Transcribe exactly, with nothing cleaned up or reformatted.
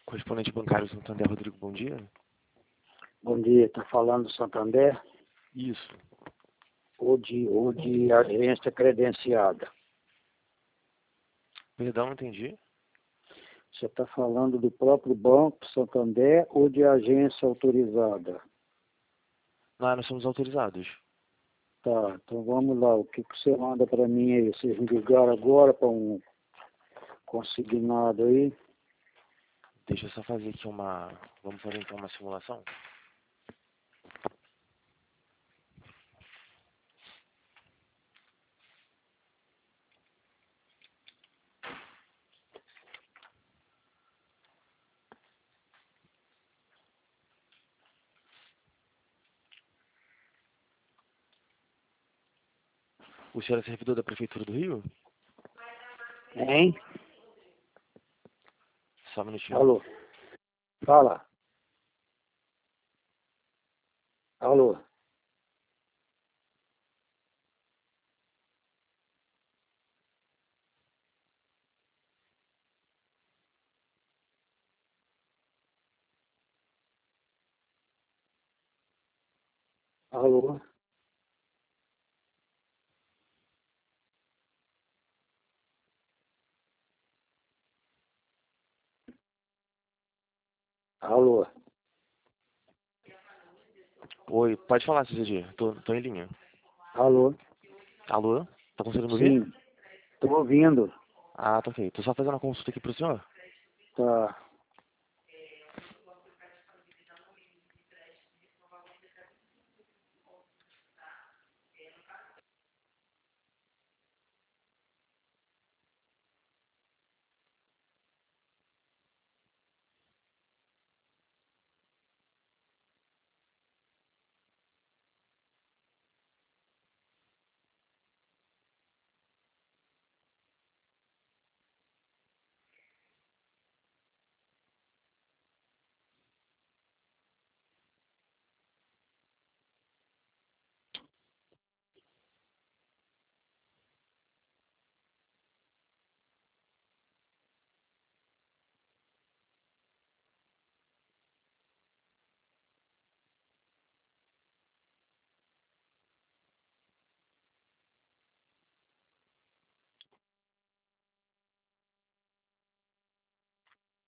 Correspondente bancário Santander, Rodrigo, bom dia. Bom dia, está falando do Santander Isso. ou de, ou de agência credenciada? Perdão, não entendi. Você está falando do próprio Banco Santander ou de agência autorizada? Não, nós somos autorizados. Tá, então vamos lá. O que, que você manda para mim aí? Vocês me ligaram agora para um consignado aí? Deixa eu só fazer aqui uma... Vamos fazer então uma simulação? O senhor é servidor da Prefeitura do Rio? Hein? Só um minutinho. Alô? Fala. Alô? Alô? Alô? Oi, pode falar, C C G. Tô, tô em linha. Alô? Alô? Tá conseguindo ouvir? Sim, estou ouvindo. Ah, tá ok. Tô só fazendo uma consulta aqui pro senhor. Tá.